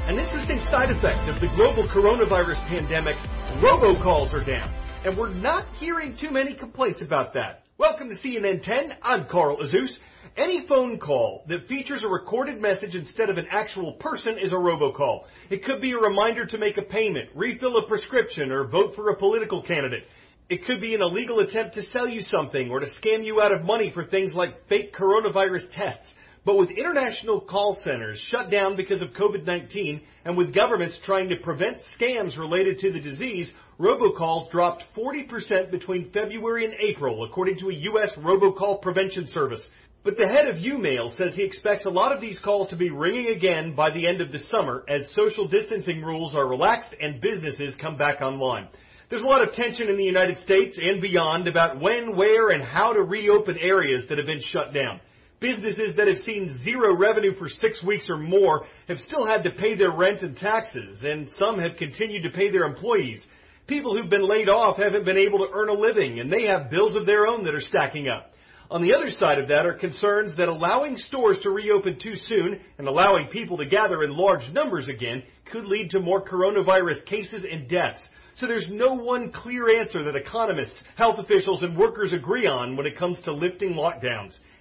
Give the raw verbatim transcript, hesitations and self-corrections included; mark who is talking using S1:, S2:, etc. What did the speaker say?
S1: An interesting side effect of the global coronavirus pandemic, robocalls are down. And we're not hearing too many complaints about that. Welcome to C N N ten. I'm Carl Azuz. Any phone call that features a recorded message instead of an actual person is a robocall. It could be a reminder to make a payment, refill a prescription, or vote for a political candidate. It could be an illegal attempt to sell you something or to scam you out of money for things like fake coronavirus tests. But with international call centers shut down because of COVID nineteen and with governments trying to prevent scams related to the disease, robocalls dropped forty percent between February and April, according to a U S robocall prevention service. But the head of UMail says he expects a lot of these calls to be ringing again by the end of the summer as social distancing rules are relaxed and businesses come back online. There's a lot of tension in the United States and beyond about when, where, and how to reopen areas that have been shut down. Businesses that have seen zero revenue for six weeks or more have still had to pay their rent and taxes, and some have continued to pay their employees. People who've been laid off haven't been able to earn a living, and they have bills of their own that are stacking up. On the other side of that are concerns that allowing stores to reopen too soon and allowing people to gather in large numbers again could lead to more coronavirus cases and deaths. So there's no one clear answer that economists, health officials, and workers agree on when it comes to lifting lockdowns.